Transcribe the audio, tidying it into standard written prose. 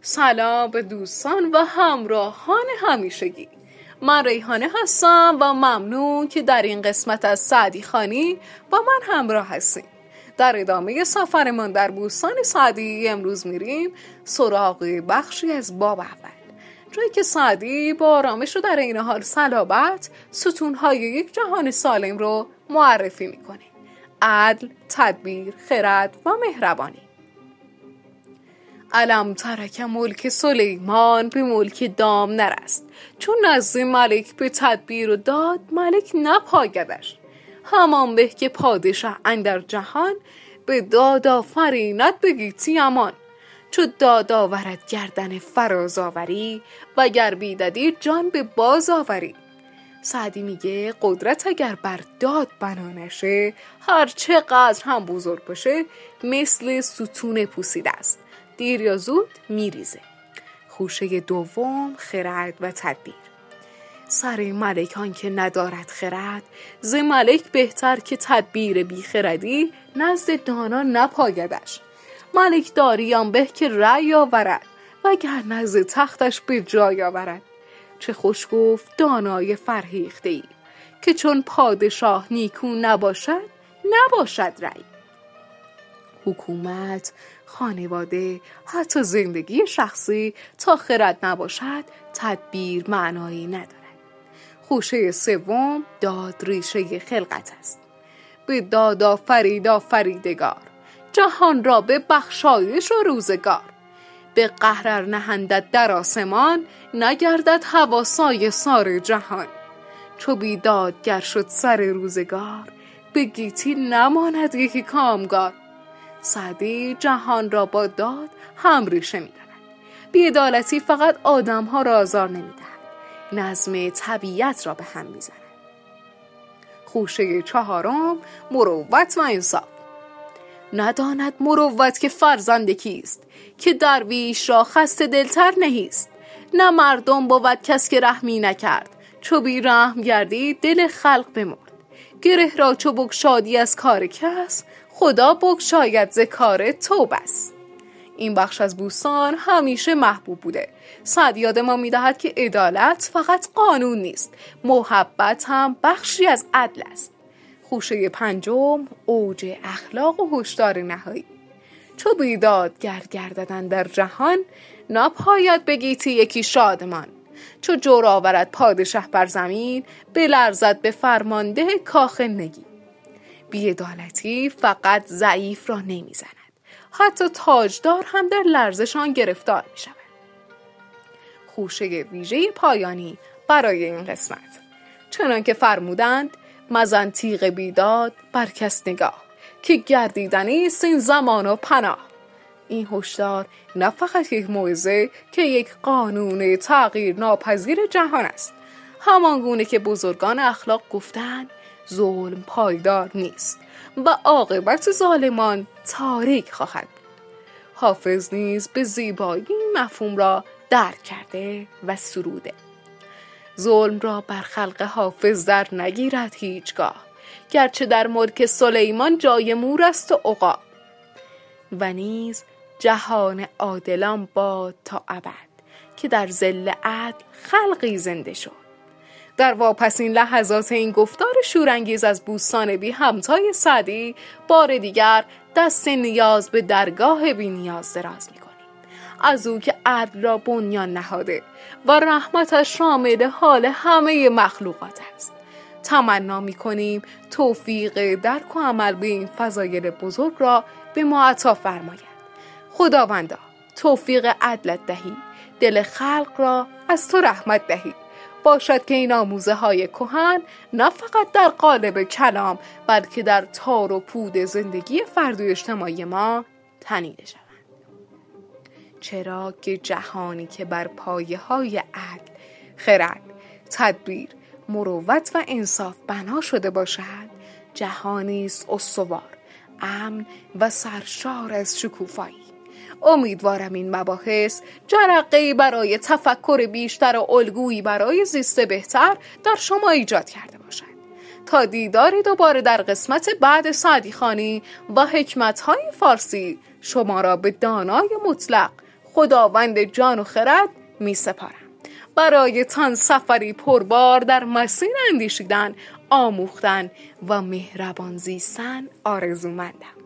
سلام به دوستان و همراهان همیشگی. من ریحانه هستم و ممنون که در این قسمت از سعدی خانی با من همراه هستیم. در ادامه سفرمان در بوستان سعدی امروز میریم سراغ بخشی از باب اول، جایی که سعدی با آرامش و در این حال صلابت ستونهای یک جهان سالم رو معرفی میکنه: عدل، تدبیر، خرد و مهربانی. علم ترک ملک سلیمان به ملک دام نرست، چون نزد ملک به تدبیر و داد ملک نپایدش. همان به که پادشه اندر جهان به داد آفریند به گیتی امان. چو داد آورد گردن فراز آوری و گر بیدادی جان به باز آوری. سعدی میگه قدرت اگر بر داد بنا نشه، هر چقدر هم بزرگ باشه مثل ستون پوسیده است، دیر یا زود میریزه. خوشه دوم خرد و تدبیر. سر ملکان که ندارد خرد، ز ملک بهتر که تدبیر بی خردی نزد دانا نپایدش. ملک داریان به که رأی آورد، وگر نزد تختش به جای آورد. چه خوش گفت دانای فرهیخته ای، که چون پادشاه نیکو نباشد نباشد رأی. حکومت، خانواده، حتی زندگی شخصی تا خرد نباشد تدبیر معنایی ندارد. خوشه سوم داد ریشه خلقت است. به داد آفرید آفریدگار، جهان را به بخشایش و روزگار. به قهر نهندت در آسمان، نگردد هواسای سار جهان. چو بیدادگر شد سر روزگار، به گیتی نماند یکی کامگار. سعدی جهان را با داد هم ریشه می دارد. بی‌عدالتی فقط آدم ها را آزار نمی دهد، نظم طبیعت را به هم می زند. خوشه چهارم مروت و انصاف. نداند مروت که فرزند کیست، که درویش را خسته دلتر نهیست. نه مردم بود کس که رحمی نکرد، چو بی رحم گردی دل خلق بمرد. گره را چو بگشادی از کار کس، خدا بگشاید ز کار تو بس. این بخش از بوستان همیشه محبوب بوده. سعدی یاد ما می‌دهد که عدالت فقط قانون نیست، محبت هم بخشی از عدل است. خوشه پنجم اوج اخلاق و هشدار نهایی. چو بیدادگر گردد در جهان، نپاید به گیتی یکی شادمان. چو جور آورد پادشه بر زمین، بلرزد به فرمانده کاخ نگین. بی‌عدالتی فقط ضعیف را نمیزند، حتی تاجدار هم در لرزشان گرفتار می شود. خوشه ویژه پایانی برای این قسمت. چنان که فرمودند مزن تیغ بیداد بر کس نگاه، که گردیدنی است این زمان و پناه. این هشدار نه فقط یک موعظه که یک قانون تغییر ناپذیر جهان است. همان گونه که بزرگان اخلاق گفتند ظلم پایدار نیست و عاقبت ظالمان تاریک خواهد بود. حافظ نیز به زیبایی مفهوم را درک کرده و سروده: ظلم را بر خلق حافظ در نگیرد هیچگاه، گرچه در ملک سلیمان جای مور است و عقاب. و نیز جهان عادلان باد تا ابد، که در ظل عدل خلقی زنده شد. در واپسین لحظات این گفتار شورانگیز از بوستان بی همتای سعدی، بار دیگر دست نیاز به درگاه بی نیاز دراز می کنیم. از او که عدل را بنیان نهاده و رحمتش شامل حال همه مخلوقات است. تمنا می کنیم توفیق درک و عمل به این فضایل بزرگ را به ما عطا فرماید. خداوندا توفیق عدلت دهی، دل خلق را از تو رحمت دهی. باشد که این آموزه های کهن نه فقط در قالب کلام، بلکه در تار و پود زندگی فردی اجتماعی ما تنیده شوند. چرا که جهانی که بر پایه های عدل، خرد، تدبیر، مروت و انصاف بنا شده باشد، جهانی است استوار، امن و سرشار از شکوفایی. امیدوارم این مباحث جرقه‌ای برای تفکر بیشتر و الگویی برای زیست بهتر در شما ایجاد کرده باشد. تا دیدار دوباره در قسمت بعد سعدی خانی و حکمت‌های فارسی، شما را به دانای مطلق خداوند جان و خرد می سپارم. برایتان سفری پربار در مسیر اندیشیدن، آموختن و مهربان زیستن آرزومندم.